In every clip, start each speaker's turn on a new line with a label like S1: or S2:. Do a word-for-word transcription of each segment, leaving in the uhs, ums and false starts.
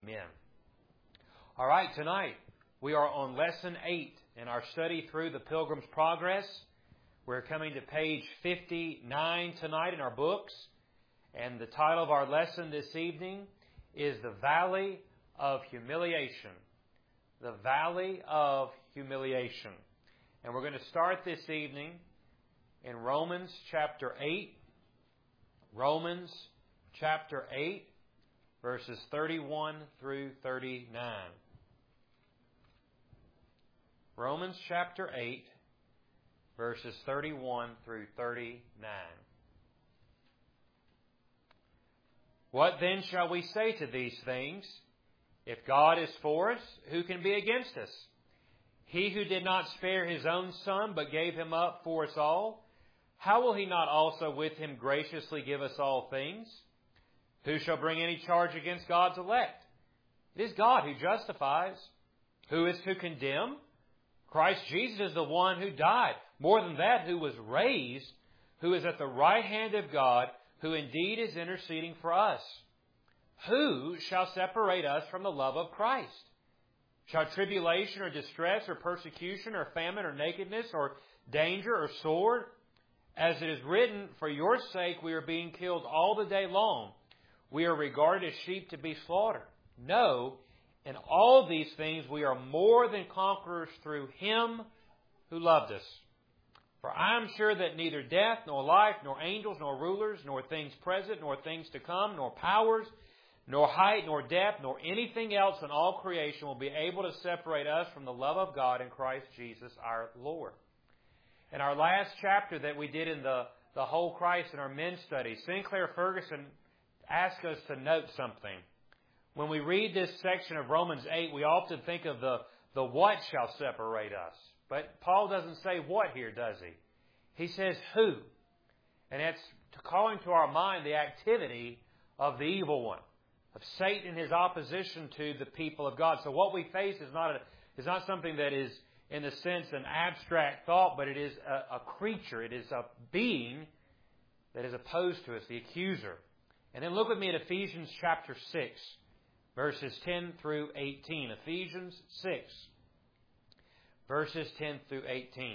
S1: Amen. All right, tonight we are on Lesson eight in our study through the Pilgrim's Progress. We're coming to page fifty-nine tonight in our books. And the title of our lesson this evening is The Valley of Humiliation. The Valley of Humiliation. And we're going to start this evening in Romans chapter eight. Romans chapter eight, verses thirty-one through thirty-nine. Romans chapter eight, verses thirty-one through thirty-nine. What then shall we say to these things? If God is for us, who can be against us? He who did not spare His own Son, but gave Him up for us all, how will He not also with Him graciously give us all things? Who shall bring any charge against God's elect? It is God who justifies. Who is to condemn? Christ Jesus is the one who died. More than that, who was raised, who is at the right hand of God, who indeed is interceding for us. Who shall separate us from the love of Christ? Shall tribulation or distress or persecution or famine or nakedness or danger or sword? As it is written, for your sake we are being killed all the day long. We are regarded as sheep to be slaughtered. No, in all these things we are more than conquerors through Him who loved us. For I am sure that neither death, nor life, nor angels, nor rulers, nor things present, nor things to come, nor powers, nor height, nor depth, nor anything else in all creation will be able to separate us from the love of God in Christ Jesus our Lord. In our last chapter that we did in the, the whole Christ in our men's study, Sinclair Ferguson asked us to note something. When we read this section of Romans eight, we often think of the, the what shall separate us. But Paul doesn't say what here, does he? He says who. And that's calling to our mind the activity of the evil one, of Satan in his opposition to the people of God. So what we face is not, a, is not something that is, in the sense, an abstract thought, but it is a, a creature. It is a being that is opposed to us, the accuser. And then look with me at Ephesians chapter six, verses ten through eighteen. Ephesians six. Verses ten through eighteen.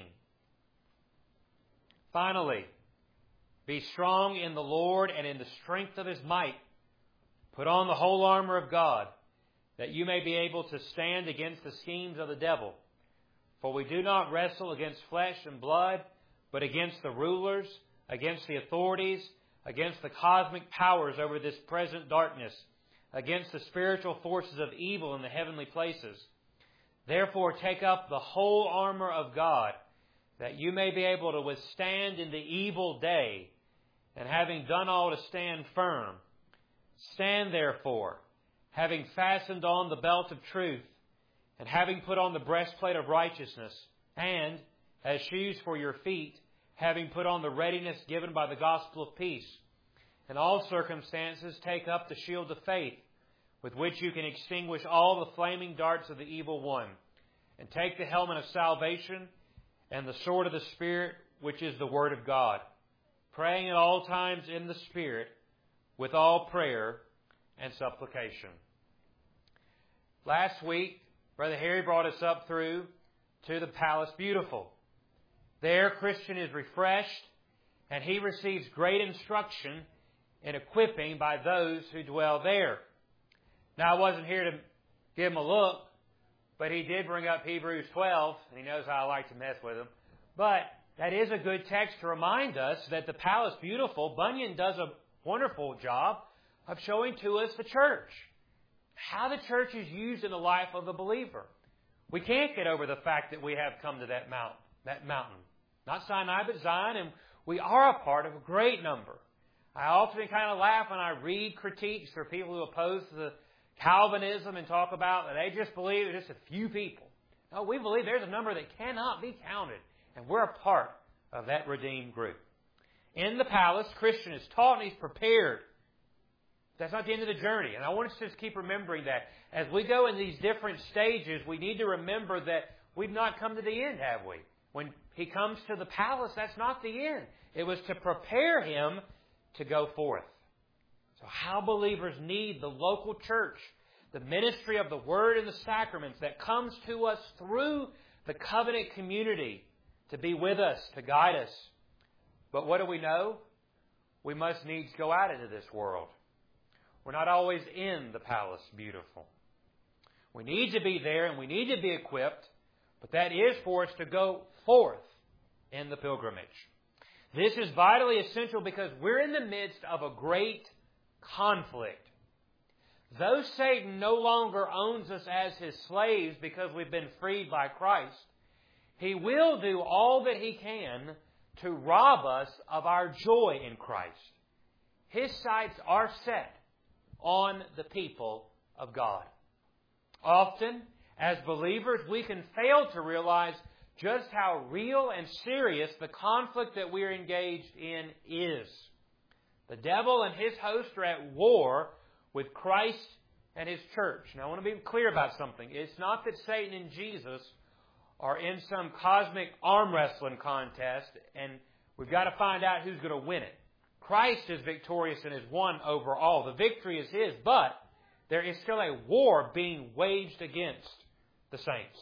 S1: Finally, be strong in the Lord and in the strength of His might. Put on the whole armor of God, that you may be able to stand against the schemes of the devil. For we do not wrestle against flesh and blood, but against the rulers, against the authorities, against the cosmic powers over this present darkness, against the spiritual forces of evil in the heavenly places. Therefore, take up the whole armor of God, that you may be able to withstand in the evil day, and having done all to stand firm. Stand therefore, having fastened on the belt of truth, and having put on the breastplate of righteousness, and, as shoes for your feet, having put on the readiness given by the gospel of peace. In all circumstances, take up the shield of faith, with which you can extinguish all the flaming darts of the evil one. And take the helmet of salvation and the sword of the Spirit, which is the Word of God, praying at all times in the Spirit, with all prayer and supplication. Last week, Brother Harry brought us up through to the Palace Beautiful. There, Christian is refreshed, and he receives great instruction and equipping by those who dwell there. Now, I wasn't here to give him a look, but he did bring up Hebrews twelve, and he knows how I like to mess with him. But that is a good text to remind us that the Palace Beautiful, Bunyan does a wonderful job of showing to us the church. How the church is used in the life of the believer. We can't get over the fact that we have come to that mountain, that mountain. Not Sinai, but Zion, and we are a part of a great number. I often kind of laugh when I read critiques for people who oppose the Calvinism and talk about that they just believe there's just a few people. No, we believe there's a number that cannot be counted, and we're a part of that redeemed group. In the palace, Christian is taught and he's prepared. That's not the end of the journey, and I want us to just keep remembering that. As we go in these different stages, we need to remember that we've not come to the end, have we? When he comes to the palace, that's not the end. It was to prepare him to go forth. So how believers need the local church, the ministry of the Word and the sacraments that comes to us through the covenant community to be with us, to guide us. But what do we know? We must needs go out into this world. We're not always in the palace beautiful. We need to be there and we need to be equipped, but that is for us to go forth in the pilgrimage. This is vitally essential because we're in the midst of a great conflict. Though Satan no longer owns us as his slaves because we've been freed by Christ, he will do all that he can to rob us of our joy in Christ. His sights are set on the people of God. Often, as believers, we can fail to realize just how real and serious the conflict that we are engaged in is. The devil and his host are at war with Christ and His church. Now, I want to be clear about something. It's not that Satan and Jesus are in some cosmic arm wrestling contest and we've got to find out who's going to win it. Christ is victorious and has won over all. The victory is His, but there is still a war being waged against the saints.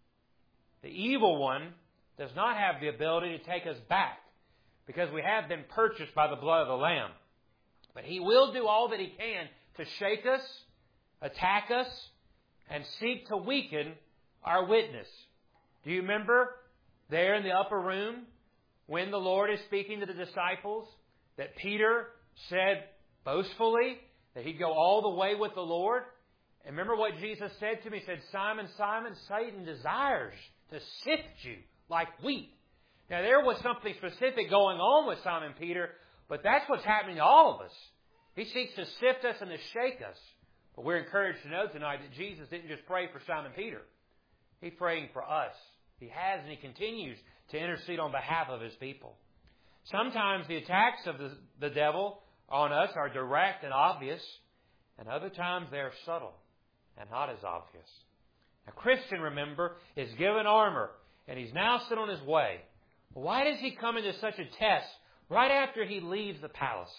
S1: The evil one does not have the ability to take us back because we have been purchased by the blood of the Lamb. But he will do all that he can to shake us, attack us, and seek to weaken our witness. Do you remember there in the upper room when the Lord is speaking to the disciples that Peter said boastfully that he'd go all the way with the Lord? And remember what Jesus said to him? He said, Simon, Simon, Satan desires to sift you like wheat. Now there was something specific going on with Simon Peter, but that's what's happening to all of us. He seeks to sift us and to shake us. But we're encouraged to know tonight that Jesus didn't just pray for Simon Peter. He's praying for us. He has and He continues to intercede on behalf of His people. Sometimes the attacks of the, the devil on us are direct and obvious, and other times they are subtle and not as obvious. A Christian, remember, is given armor, and he's now sent on his way. Why does he come into such a test right after he leaves the palace?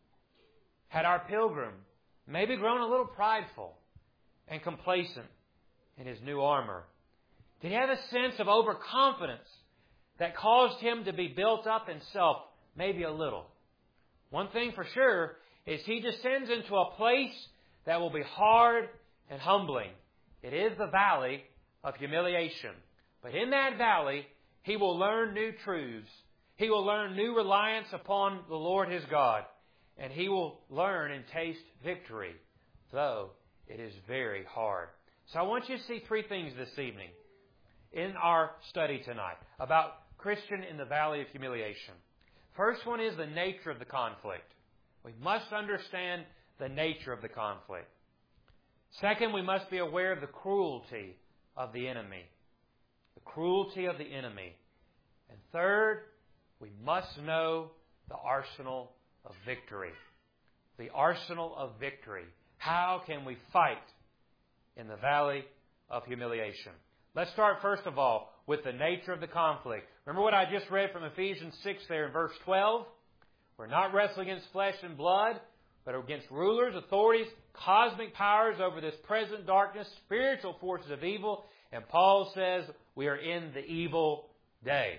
S1: Had our pilgrim maybe grown a little prideful and complacent in his new armor? Did he have a sense of overconfidence that caused him to be built up in self maybe a little? One thing for sure is he descends into a place that will be hard and humbling. It is the valley of humiliation. But in that valley, he will learn new truths. He will learn new reliance upon the Lord his God. And he will learn and taste victory, though it is very hard. So I want you to see three things this evening in our study tonight about Christian in the valley of humiliation. First one is the nature of the conflict. We must understand the nature of the conflict. Second, we must be aware of the cruelty of the enemy. The cruelty of the enemy. And third, we must know the arsenal of victory. The arsenal of victory. How can we fight in the valley of humiliation? Let's start first of all with the nature of the conflict. Remember what I just read from Ephesians six there in verse twelve? We're not wrestling against flesh and blood, but against rulers, authorities, cosmic powers over this present darkness, spiritual forces of evil. And Paul says we are in the evil day.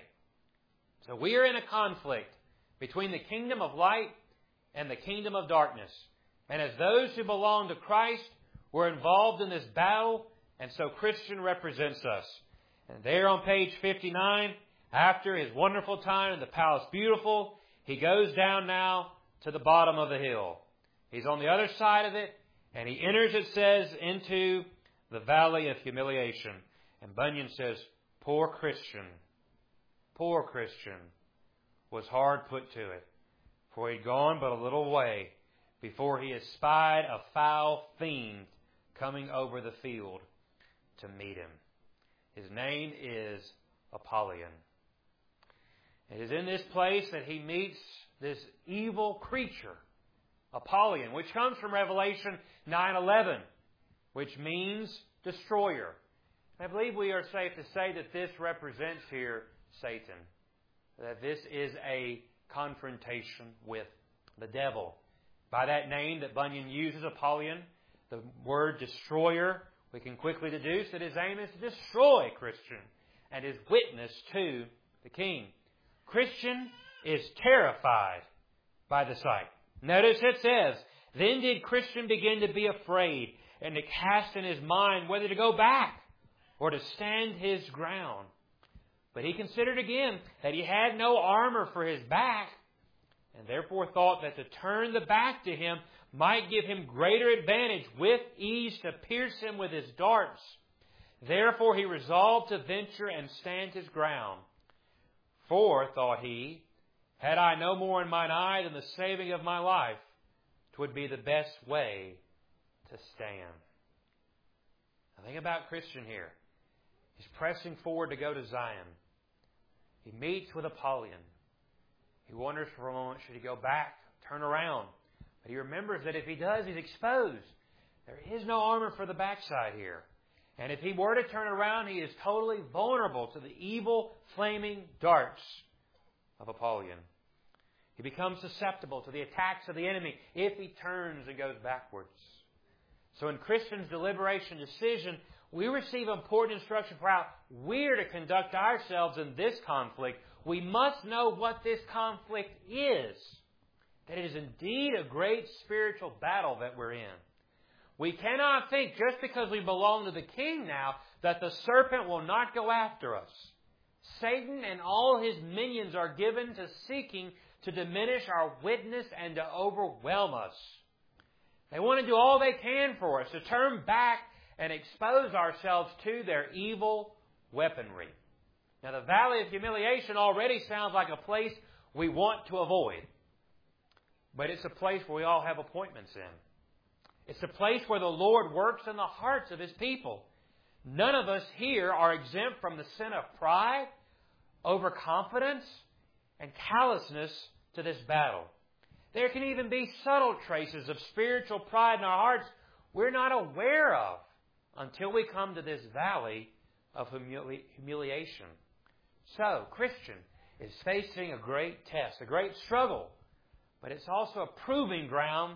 S1: So we are in a conflict between the kingdom of light and the kingdom of darkness. And as those who belong to Christ, we're involved in this battle, and so Christian represents us. And there on page fifty-nine, after his wonderful time in the palace beautiful, he goes down now to the bottom of the hill. He's on the other side of it, and he enters, it says, into the valley of humiliation. And Bunyan says, poor Christian, poor Christian, was hard put to it, for he'd gone but a little way before he espied a foul fiend coming over the field to meet him. His name is Apollyon. It is in this place that he meets this evil creature, Apollyon, which comes from Revelation nine eleven, which means destroyer. I believe we are safe to say that this represents here Satan, that this is a confrontation with the devil. By that name that Bunyan uses, Apollyon, the word destroyer, we can quickly deduce that his aim is to destroy Christian and his witness to the king. Christian is terrified by the sight. Notice it says, then did Christian begin to be afraid and to cast in his mind whether to go back or to stand his ground. But he considered again that he had no armor for his back, and therefore thought that to turn the back to him might give him greater advantage with ease to pierce him with his darts. Therefore he resolved to venture and stand his ground. For, thought he, had I no more in mine eye than the saving of my life, 'twould be the best way to stand. Now think about Christian here. He's pressing forward to go to Zion. He meets with Apollyon. He wonders for a moment, should he go back, turn around? But he remembers that if he does, he's exposed. There is no armor for the backside here. And if he were to turn around, he is totally vulnerable to the evil, flaming darts of Apollyon. He becomes susceptible to the attacks of the enemy if he turns and goes backwards. So in Christian's deliberation decision, we receive important instruction for how we're to conduct ourselves in this conflict. We must know what this conflict is. That it is indeed a great spiritual battle that we're in. We cannot think just because we belong to the King now that the serpent will not go after us. Satan and all his minions are given to seeking to diminish our witness and to overwhelm us. They want to do all they can for us, to turn back and expose ourselves to their evil weaponry. Now, the Valley of Humiliation already sounds like a place we want to avoid. But it's a place where we all have appointments in. It's a place where the Lord works in the hearts of His people. None of us here are exempt from the sin of pride, overconfidence, and callousness to this battle. There can even be subtle traces of spiritual pride in our hearts we're not aware of until we come to this valley of humili- humiliation. So, Christian is facing a great test, a great struggle, but it's also a proving ground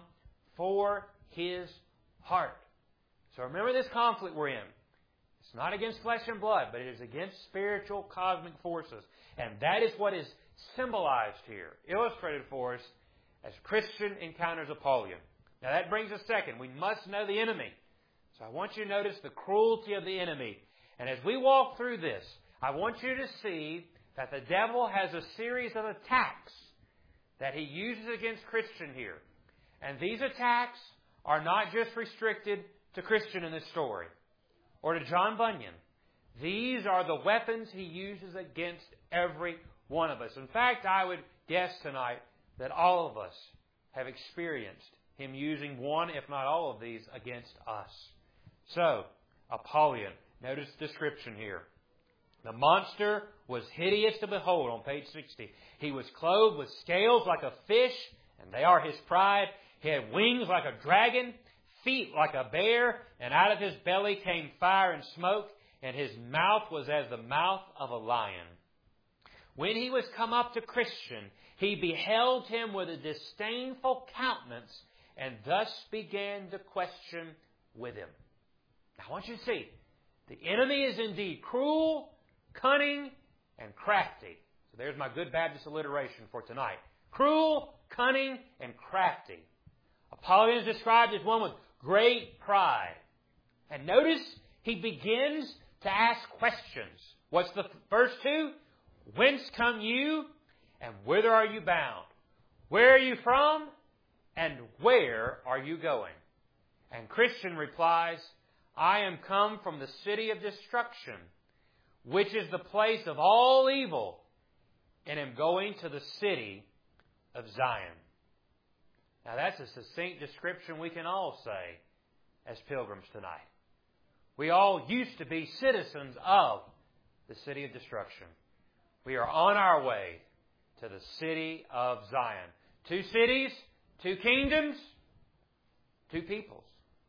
S1: for his heart. So remember this conflict we're in. It's not against flesh and blood, but it is against spiritual cosmic forces. And that is what is symbolized here, illustrated for us as Christian encounters Apollyon. Now that brings us second. We must know the enemy. So I want you to notice the cruelty of the enemy. And as we walk through this, I want you to see that the devil has a series of attacks that he uses against Christian here. And these attacks are not just restricted to Christian in this story or to John Bunyan. These are the weapons he uses against every one of us. In fact, I would guess tonight that all of us have experienced him using one, if not all of these, against us. So, Apollyon. Notice the description here. The monster was hideous to behold on page sixty. He was clothed with scales like a fish, and they are his pride. He had wings like a dragon, feet like a bear, and out of his belly came fire and smoke, and his mouth was as the mouth of a lion. When he was come up to Christian, he beheld him with a disdainful countenance, and thus began to question with him. Now I want you to see, the enemy is indeed cruel, cunning, and crafty. So there's my good Baptist alliteration for tonight. Cruel, cunning, and crafty. Apollyon is described as one with great pride. And notice he begins to ask questions. What's the first two? Whence come you, and whither are you bound? Where are you from, and where are you going? And Christian replies, I am come from the city of destruction, which is the place of all evil, and am going to the city of Zion. Now that's a succinct description we can all say as pilgrims tonight. We all used to be citizens of the city of destruction. We are on our way to the city of Zion. Two cities, two kingdoms, two peoples.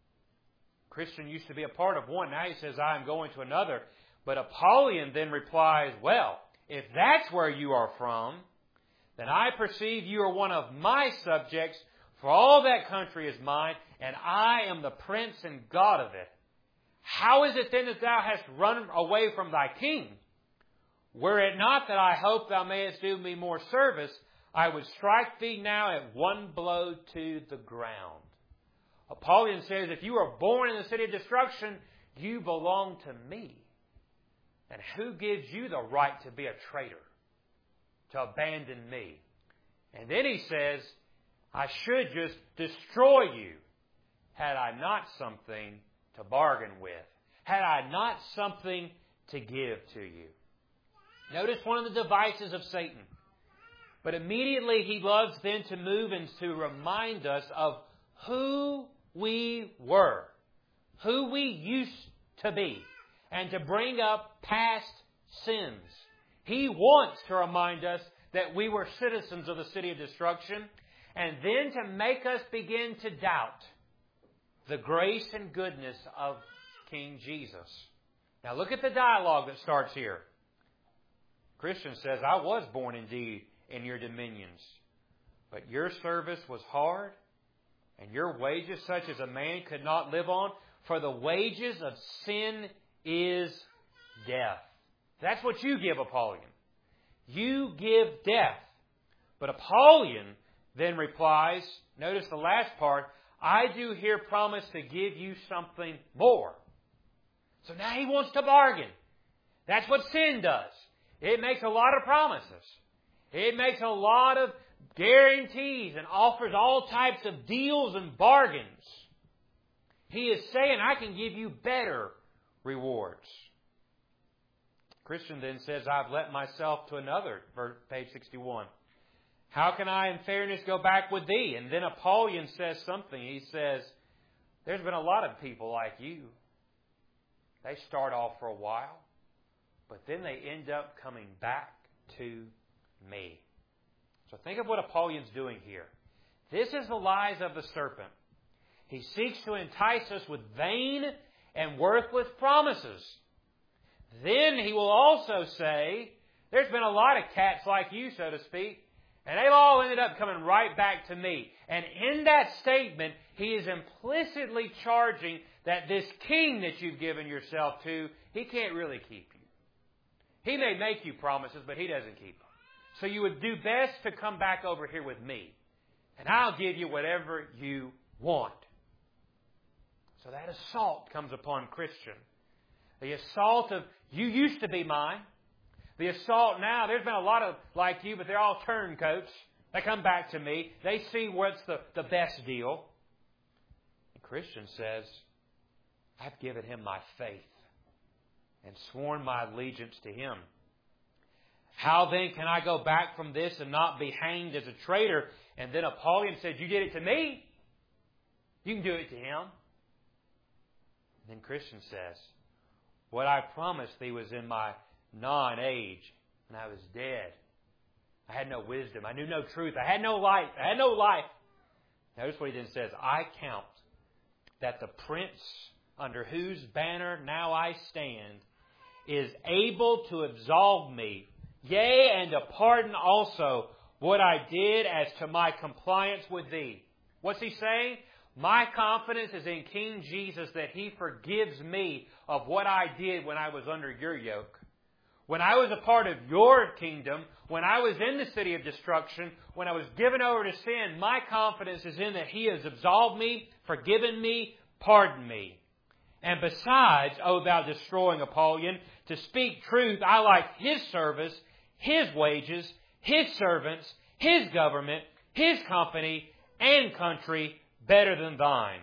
S1: Christian used to be a part of one. Now he says, I am going to another. But Apollyon then replies, well, if that's where you are from, then I perceive you are one of my subjects, For all that country is mine, and I am the prince and God of it. How is it then that thou hast run away from thy king? Were it not that I hope thou mayest do me more service, I would strike thee now at one blow to the ground. Apollyon says, if you were born in the city of destruction, you belong to me. And who gives you the right to be a traitor, to abandon me? And then he says, I should just destroy you had I not something to bargain with, had I not something to give to you. Notice one of the devices of Satan. But immediately he loves then to move and to remind us of who we were, who we used to be, and to bring up past sins. He wants to remind us that we were citizens of the city of destruction, and then to make us begin to doubt the grace and goodness of King Jesus. Now look at the dialogue that starts here. Christian says, I was born indeed in your dominions, but your service was hard, and your wages such as a man could not live on, for the wages of sin is death. That's what you give, Apollyon. You give death. But Apollyon then replies, notice the last part, I do here promise to give you something more. So now he wants to bargain. That's what sin does. It makes a lot of promises. It makes a lot of guarantees and offers all types of deals and bargains. He is saying, I can give you better rewards. Christian then says, I've let myself to another, page sixty-one. How can I in fairness go back with thee? And then Apollyon says something. He says, there's been a lot of people like you. They start off for a while, but then they end up coming back to me. So think of what Apollyon's doing here. This is the lies of the serpent. He seeks to entice us with vain and worthless promises. Then he will also say, there's been a lot of cats like you, so to speak, and they've all ended up coming right back to me. And in that statement, he is implicitly charging that this king that you've given yourself to, he can't really keep you. He may make you promises, but he doesn't keep them. So you would do best to come back over here with me, and I'll give you whatever you want. So that assault comes upon Christian. The assault of, you used to be mine. The assault now, there's been a lot of like you, but they're all turncoats. They come back to me. They see what's the, the best deal. And Christian says, I've given him my faith and sworn my allegiance to him. How then can I go back from this and not be hanged as a traitor? And then Apollyon said, you did it to me. You can do it to him. And then Christian says, what I promised thee was in my non-age, and I was dead. I had no wisdom. I knew no truth. I had no life. I had no life. Notice what he then says, I count that the prince under whose banner now I stand is able to absolve me, yea, and to pardon also what I did as to my compliance with thee. What's he saying? My confidence is in King Jesus that He forgives me of what I did when I was under your yoke. When I was a part of your kingdom, when I was in the city of destruction, when I was given over to sin, my confidence is in that He has absolved me, forgiven me, pardoned me. And besides, O thou destroying Apollyon, to speak truth, I like His service, His wages, His servants, His government, His company, and country better than thine.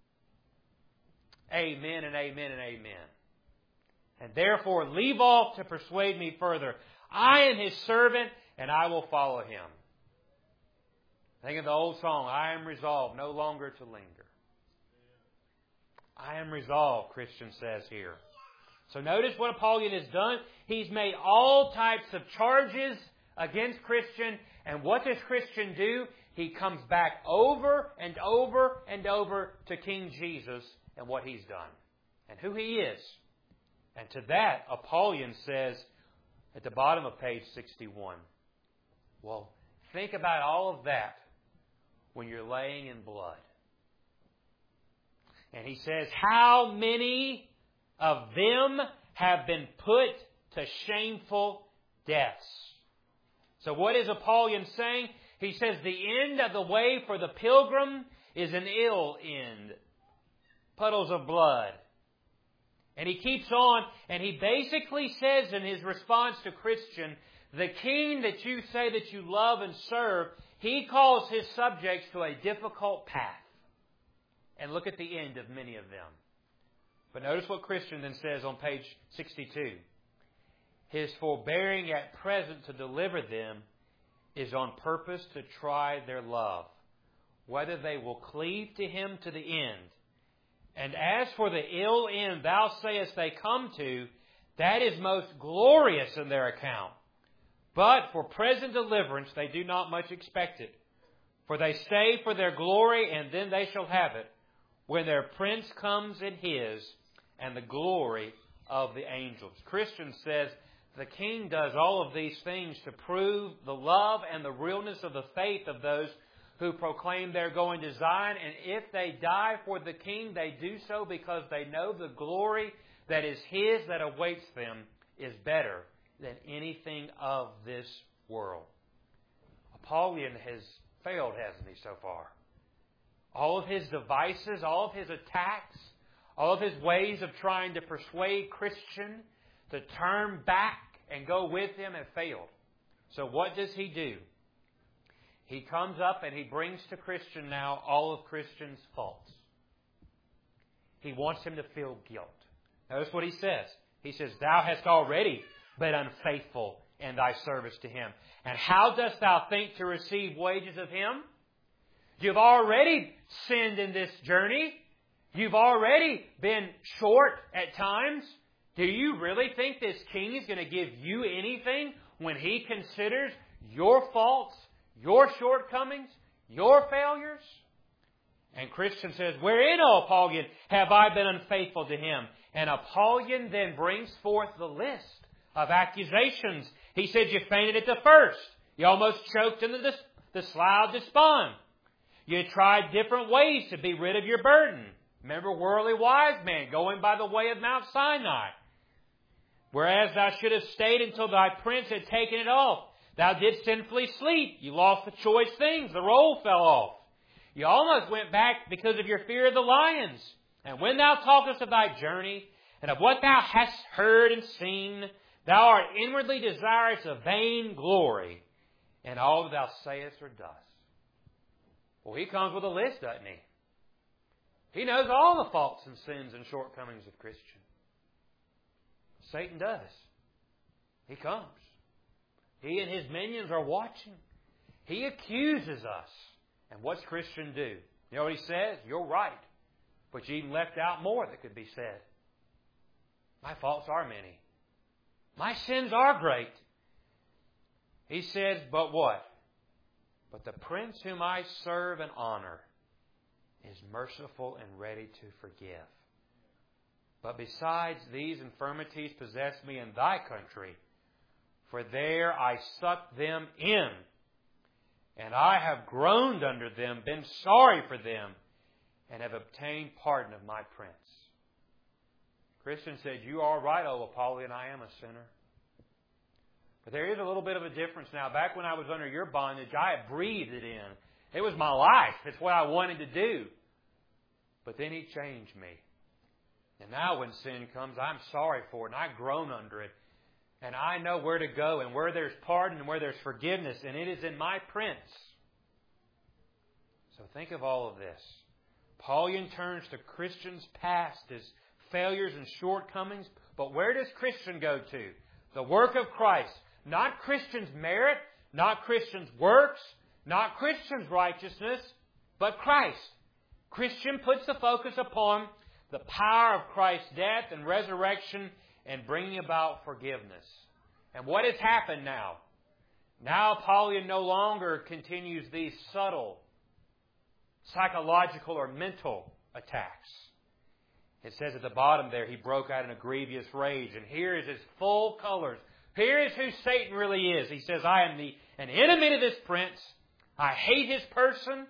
S1: Amen and amen and amen. And therefore leave off to persuade me further. I am His servant, and I will follow Him. Think of the old song, I am resolved no longer to linger. I am resolved, Christian says here. So notice what Apollyon has done. He's made all types of charges against Christian. And what does Christian do? He comes back over and over and over to King Jesus and what He's done and who He is. And to that, Apollyon says at the bottom of page sixty-one, well, think about all of that. when you're laying in blood. And he says, how many of them have been put to shameful deaths? So what is Apollyon saying? He says the end of the way for the pilgrim is an ill end. Puddles of blood. And he keeps on, and he basically says in his response to Christian, the king that you say that you love and serve, he calls his subjects to a difficult path. And look at the end of many of them. But notice what Christian then says on page sixty-two. His forbearing at present to deliver them is on purpose to try their love, whether they will cleave to him to the end. And as for the ill end thou sayest they come to, that is most glorious in their account. But for present deliverance they do not much expect it. For they stay for their glory, and then they shall have it, when their prince comes in his, and the glory of the angels. Christian says the king does all of these things to prove the love and the realness of the faith of those who proclaim they're going to Zion. And if they die for the king, they do so because they know the glory that is his that awaits them is better than anything of this world. Apollyon has failed, hasn't he, so far? All of his devices, all of his attacks, all of his ways of trying to persuade Christian to turn back and go with him have failed. So what does he do? He comes up and he brings to Christian now all of Christian's faults. He wants him to feel guilt. Notice what he says. He says, thou hast already been unfaithful in thy service to him. And how dost thou think to receive wages of him? You've already sinned in this journey. You've already been short at times. Do you really think this king is going to give you anything when he considers your faults, your shortcomings, your failures? And Christian says, wherein, O Apollyon, have I been unfaithful to him? And Apollyon then brings forth the list of accusations. He said, you fainted at the first. You almost choked in the, the slough of despond. You tried different ways to be rid of your burden. Remember worldly wise man going by the way of Mount Sinai. Whereas thou shouldst have stayed until thy prince had taken it off. Thou didst sinfully sleep. You lost the choice things. The roll fell off. You almost went back because of your fear of the lions. And when thou talkest of thy journey, and of what thou hast heard and seen, thou art inwardly desirous of vain glory, and all that thou sayest or dost. Well, he comes with a list, doesn't he? He knows all the faults and sins and shortcomings of Christian. Satan does. He comes. He and his minions are watching. He accuses us. And what's Christian do? You know what he says? You're right. But you even left out more that could be said. My faults are many. My sins are great. He says, but what? But the prince whom I serve and honor is merciful and ready to forgive. But besides these infirmities possess me in thy country, for there I sucked them in, and I have groaned under them, been sorry for them, and have obtained pardon of my prince. Christian said, you are right, O Apollyon, I am a sinner. But there is a little bit of a difference now. Back when I was under your bondage, I had breathed it in. It was my life. It's what I wanted to do. But then He changed me. And now when sin comes, I'm sorry for it, and I groan under it. And I know where to go, and where there's pardon, and where there's forgiveness, and it is in my prince. So think of all of this. Apollyon turns to Christian's past, his failures and shortcomings. But where does Christian go to? The work of Christ. Not Christian's merit, not Christian's works, not Christian's righteousness, but Christ. Christian puts the focus upon the power of Christ's death and resurrection and bringing about forgiveness. And what has happened now? Now Apollyon no longer continues these subtle psychological or mental attacks. It says at the bottom there, he broke out in a grievous rage. And here is his full colors. Here is who Satan really is. He says, I am the, an enemy to this prince. I hate his person,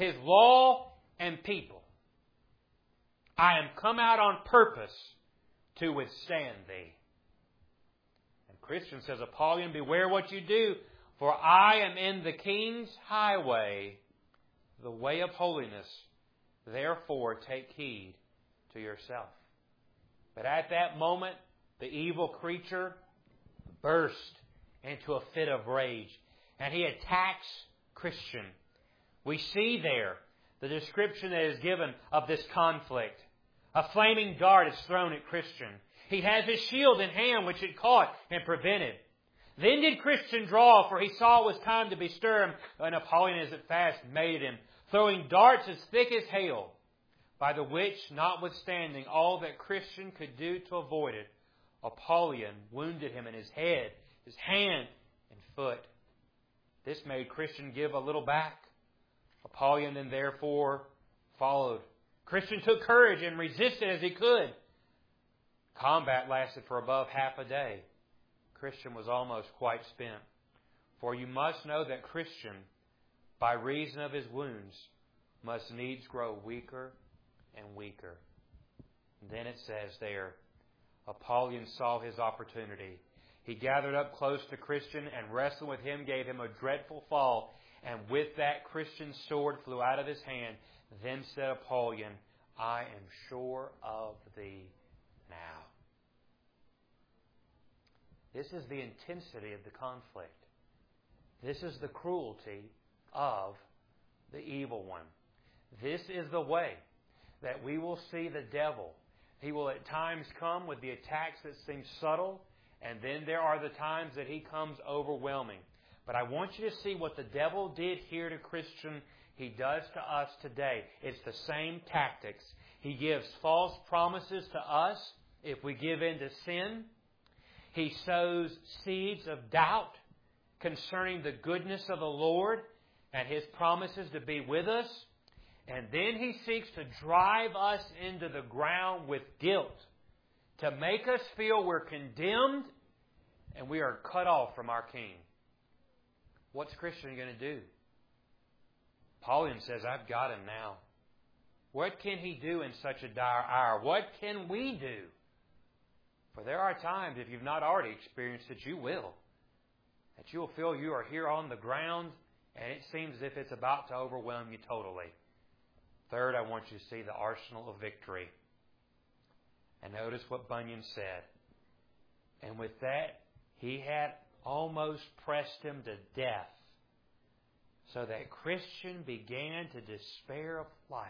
S1: His law and people. I am come out on purpose to withstand thee. And Christian says, Apollyon, beware what you do, for I am in the King's highway, the way of holiness. Therefore take heed to yourself. But at that moment, the evil creature burst into a fit of rage, and he attacks Christian. We see there the description that is given of this conflict. A flaming dart is thrown at Christian. He has his shield in hand, which it caught and prevented. Then did Christian draw, for he saw it was time to bestir him, and Apollyon as it fast made him, throwing darts as thick as hail, by the which, notwithstanding all that Christian could do to avoid it, Apollyon wounded him in his head, his hand, and foot. This made Christian give a little back. Apollyon then therefore followed. Christian took courage and resisted as he could. Combat lasted for above half a day. Christian was almost quite spent. For you must know that Christian, by reason of his wounds, must needs grow weaker and weaker. And then it says there, Apollyon saw his opportunity. He gathered up close to Christian and wrestling with him gave him a dreadful fall. And with that Christian's sword flew out of his hand. Then said Apollyon, I am sure of thee now. This is the intensity of the conflict. This is the cruelty of the evil one. This is the way that we will see the devil. He will at times come with the attacks that seem subtle, and then there are the times that he comes overwhelming. But I want you to see what the devil did here to Christian, he does to us today. It's the same tactics. He gives false promises to us if we give in to sin. He sows seeds of doubt concerning the goodness of the Lord and His promises to be with us. And then he seeks to drive us into the ground with guilt, to make us feel we're condemned and we are cut off from our King. What's Christian going to do? Apollyon says, I've got him now. What can he do in such a dire hour? What can we do? For there are times, if you've not already experienced it, you will. That you will feel you are here on the ground and it seems as if it's about to overwhelm you totally. Third, I want you to see the arsenal of victory. And notice what Bunyan said. And with that, he had almost pressed him to death, so that Christian began to despair of life.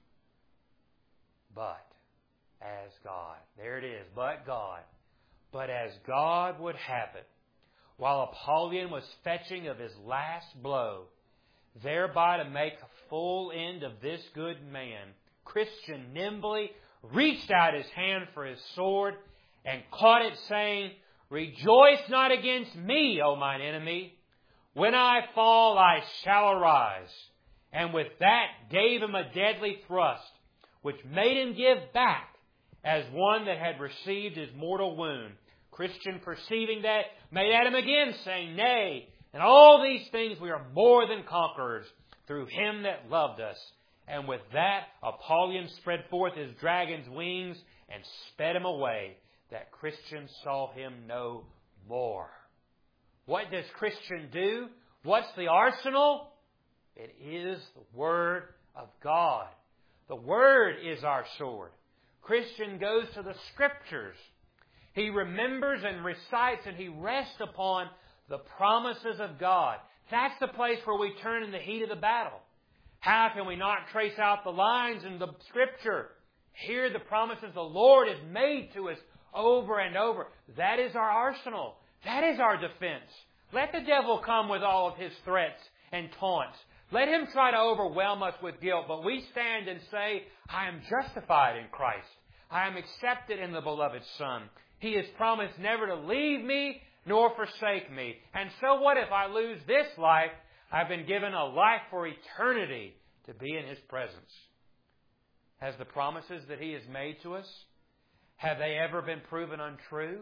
S1: But as God, there it is, but God, but as God would have it, while Apollyon was fetching of his last blow, thereby to make a full end of this good man, Christian nimbly reached out his hand for his sword and caught it, saying, Rejoice not against me, O mine enemy. When I fall, I shall arise. And with that gave him a deadly thrust, which made him give back as one that had received his mortal wound. Christian, perceiving that, made at him again, saying, Nay, in all these things we are more than conquerors through Him that loved us. And with that, Apollyon spread forth his dragon's wings and sped him away, that Christian saw him no more. What does Christian do? What's the arsenal? It is the Word of God. The Word is our sword. Christian goes to the Scriptures. He remembers and recites and he rests upon the promises of God. That's the place where we turn in the heat of the battle. How can we not trace out the lines in the Scripture? Here the promises the Lord has made to us over and over. That is our arsenal. That is our defense. Let the devil come with all of his threats and taunts. Let him try to overwhelm us with guilt. But we stand and say, I am justified in Christ. I am accepted in the beloved Son. He has promised never to leave me nor forsake me. And so what if I lose this life? I've been given a life for eternity to be in His presence. Has the promises that He has made to us, have they ever been proven untrue?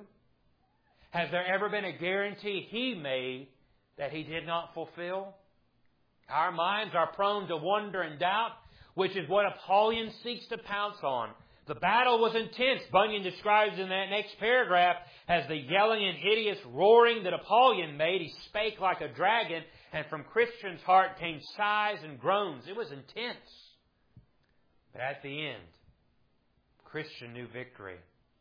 S1: Has there ever been a guarantee He made that He did not fulfill? Our minds are prone to wonder and doubt, which is what Apollyon seeks to pounce on. The battle was intense. Bunyan describes in that next paragraph as the yelling and hideous roaring that Apollyon made. He spake like a dragon, and from Christian's heart came sighs and groans. It was intense. But at the end, Christian knew victory.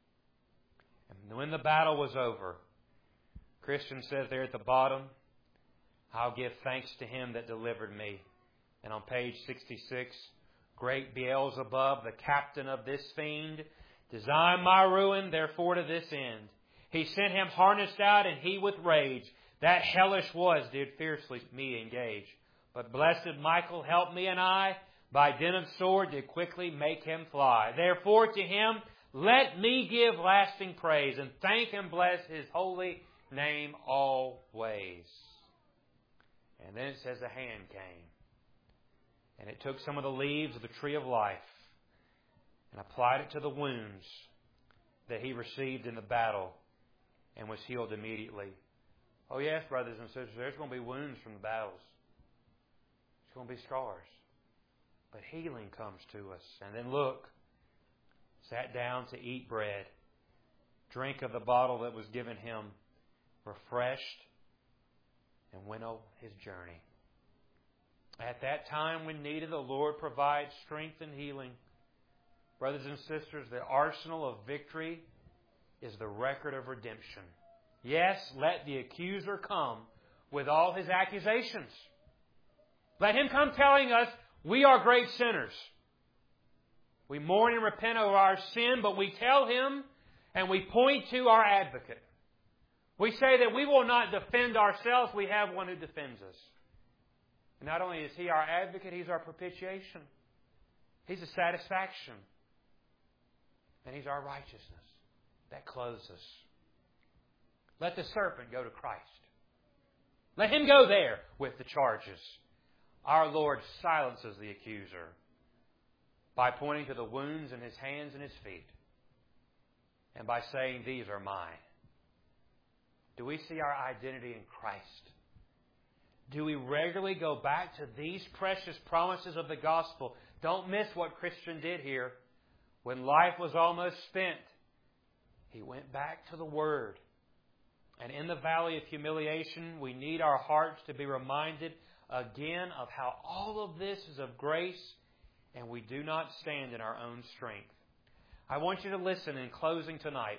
S1: And when the battle was over, Christian says there at the bottom, I'll give thanks to Him that delivered me. And on page sixty-six, great Beelzebub, the captain of this fiend, designed my ruin, therefore to this end. He sent him harnessed out, and he with rage, that hellish was, did fiercely me engage. But blessed Michael helped me, and I, by dint of sword, did quickly make him fly. Therefore to Him let me give lasting praise, and thank and bless His holy name always. And then it says a hand came. And it took some of the leaves of the tree of life and applied it to the wounds that he received in the battle and was healed immediately. Oh yes, brothers and sisters, there's going to be wounds from the battles. There's going to be scars. But healing comes to us. And then look, sat down to eat bread, drink of the bottle that was given him, refreshed, and went on his journey. At that time when needed, the Lord provides strength and healing. Brothers and sisters, the arsenal of victory is the record of redemption. Yes, let the accuser come with all his accusations. Let him come telling us we are great sinners. We mourn and repent over our sin, but we tell him and we point to our advocate. We say that we will not defend ourselves, we have one who defends us. And not only is He our advocate, He's our propitiation. He's a satisfaction. And He's our righteousness that clothes us. Let the serpent go to Christ. Let him go there with the charges. Our Lord silences the accuser by pointing to the wounds in His hands and His feet and by saying, these are mine. Do we see our identity in Christ? Do we regularly go back to these precious promises of the gospel? Don't miss what Christian did here. When life was almost spent, he went back to the Word. And in the valley of humiliation, we need our hearts to be reminded again of how all of this is of grace and we do not stand in our own strength. I want you to listen in closing tonight.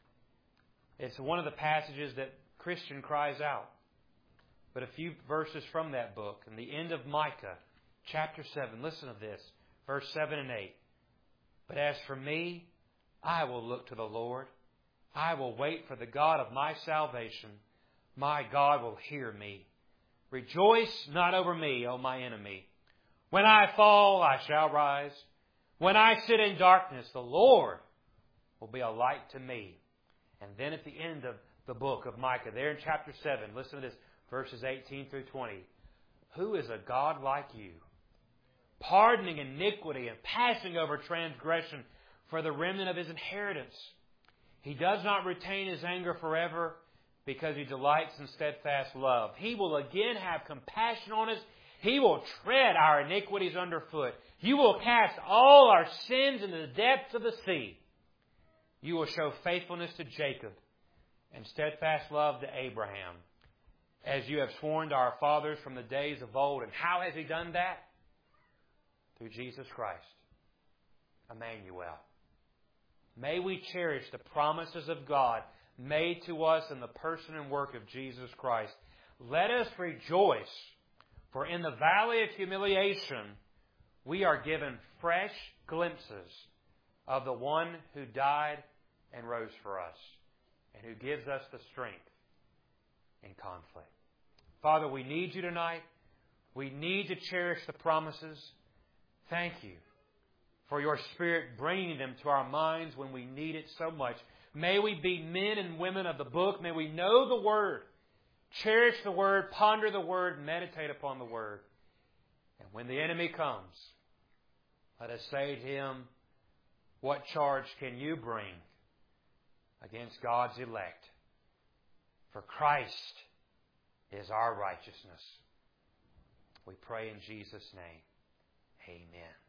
S1: It's one of the passages that Christian cries out. But a few verses from that book, in the end of Micah, chapter seven, listen to this, verse seven and eight. But as for me, I will look to the Lord. I will wait for the God of my salvation. My God will hear me. Rejoice not over me, O my enemy. When I fall, I shall rise. When I sit in darkness, the Lord will be a light to me. And then at the end of the book of Micah, there in chapter seven, listen to this, verses eighteen through twenty. Who is a God like you, pardoning iniquity and passing over transgression for the remnant of His inheritance? He does not retain His anger forever because He delights in steadfast love. He will again have compassion on us. He will tread our iniquities underfoot. You will cast all our sins into the depths of the sea. You will show faithfulness to Jacob and steadfast love to Abraham, as you have sworn to our fathers from the days of old. And how has He done that? Through Jesus Christ, Emmanuel. May we cherish the promises of God made to us in the person and work of Jesus Christ. Let us rejoice, for in the valley of humiliation, we are given fresh glimpses of the one who died and rose for us, and who gives us the strength in conflict. Father, we need You tonight. We need to cherish the promises. Thank You for Your Spirit bringing them to our minds when we need it so much. May we be men and women of the book. May we know the Word, cherish the Word, ponder the Word, meditate upon the Word. And when the enemy comes, let us say to him, what charge can You bring against God's elect? For Christ is our righteousness. We pray in Jesus' name. Amen.